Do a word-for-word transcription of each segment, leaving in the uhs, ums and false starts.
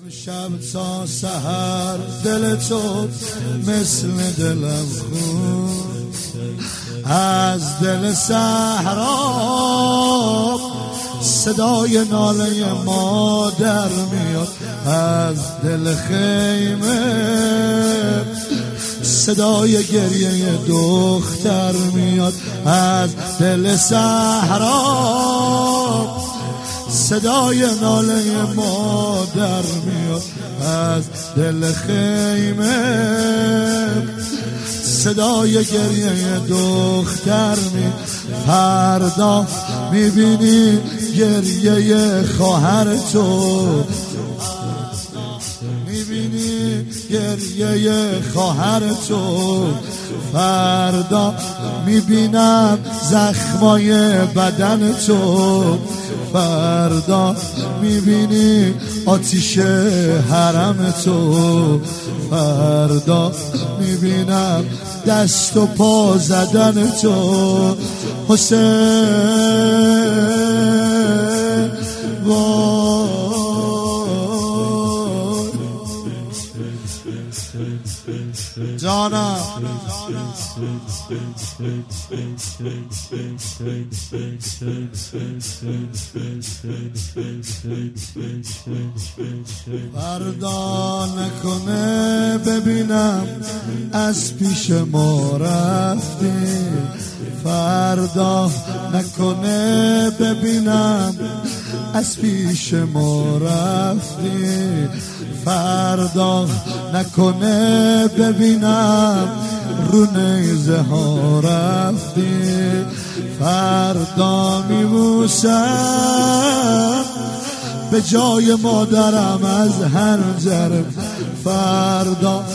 شب تا سحر دل تو مثل دلم خون، از دل صحرا صدای ناله مادر میاد، از دل خیمه صدای گریه دختر میاد، از دل صحرا صدای ناله مادر میاد، از دل خیمه صدای گریه دختر میاد. فردا میبینی گریه خواهر تو، میبینی گریه خواهر تو، فردا میبینم زخمای بدن تو، فردا میبینی آتیش حرم تو، فردا میبینم دست و پا زدن تو. حسین وای جانم، فردا نکنه ببینم از پیش ما رفتی، فردا نکنه ببینم از پیش ما رفتی، فردا نکنه ببینم رو نیزه ها رفتی، فردا میبوسم به جای مادرم از حنجرم، فردا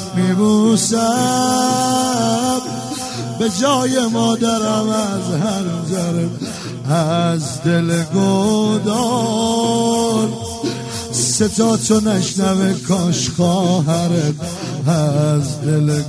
میبوسم به جای مادرم از حنجرم، از دل گودال ستاتو نشنوه کاش خواهرت، از دل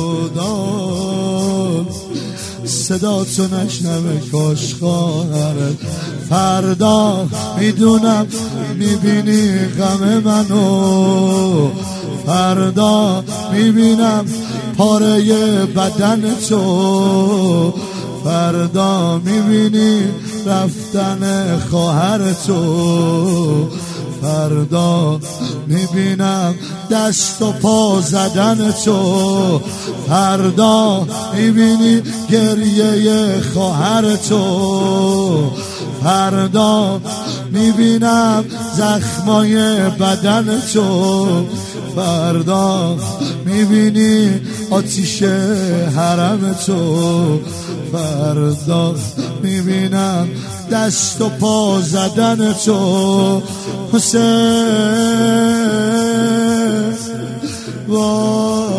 گودال صداتو نشنوه کاش خواهرت. فردا میدونم میبینی غم منو، فردا میبینم پاره بدن تو، فردا میبینی رفتن خواهر تو، فردا میبینم دست و پا زدن تو، فردا میبینی گریه خواهر تو، فردا میبینم زخمای بدن تو، فردا میبینی آتیش حرم تو، فردا میبینم دست و پا زدن تو. حسین وای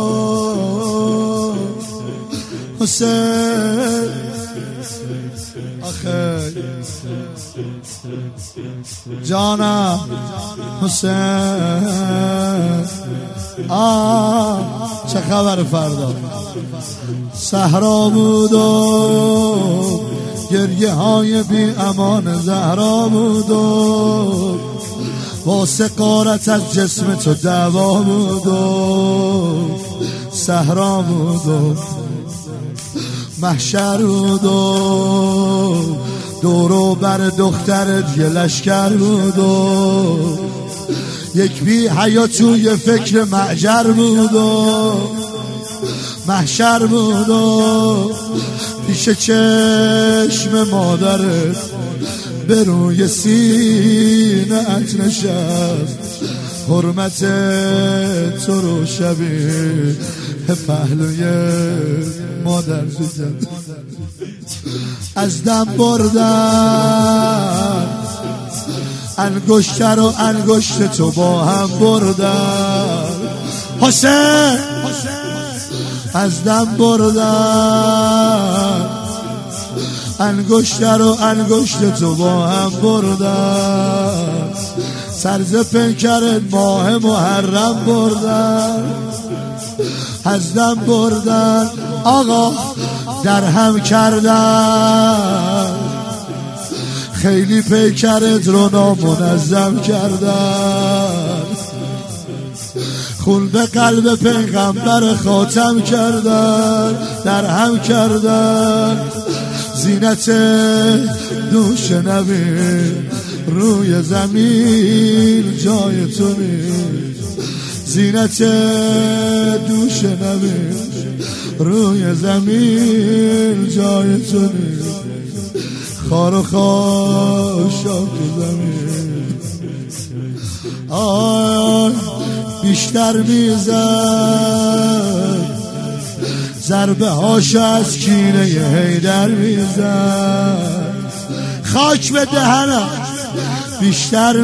حسین آخه جانم حسین آه چه خبر؟ فردا صحرا بود و گریه های بی امان زهرا بود و واسه قارت از جسم تو دوا بود و صحرا بود و محشر بود و دورو بر دخترت یه لشکر بود و یک بی حیا توی فکر معجر بود و محشر بود و پیش چشم مادرت به روی سینه‌ات نشست، حرمت تو رو شبیه پهلوی مادر دیدم، از دم بردن انگشت رو انگشت تو با هم بردن، حسین از دم بردن انگشت رو انگشت تو با هم بردن، سرز پیکرت ماه محرم بردن، از دم بردن آقا در هم کردن، خیلی پیکرت رو نامنظم کردن، خون به قلب پیغمبر خاتم کردن، در هم کردن. زینت دوش نبی روی زمین جای تو نیست. زینت دوش نبی روی زمین جای تو نیست. خار و خاشاک زمین آی بیشتر میزد ضربه هاش از کینه حیدر میزد. خاک به دهنم بیشتر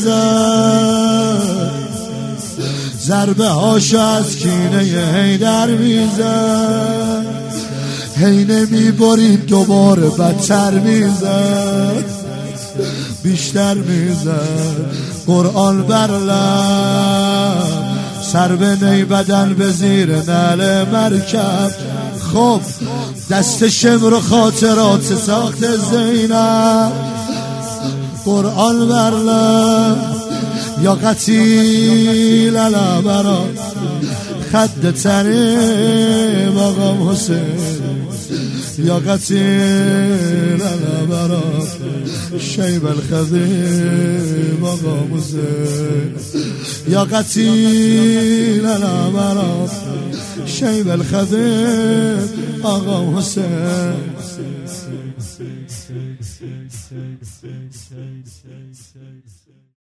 میزد ضربه هاش از کینه حیدر میزد. هی نمیبرید دوباره بدتر میزد بیشتر میزد. قرآن بر لب سر به نی بدن به زیر نعل مرکب. خب دست شمر و خاطرات ساخت زینب. قرآن بر لب یا قتیل الابرا خد تریم آقام حسین. یا قتیل الابرا شیب الخذیب آقام حسین. یا قتیل الابرا شیب الخذیب آقام حسین.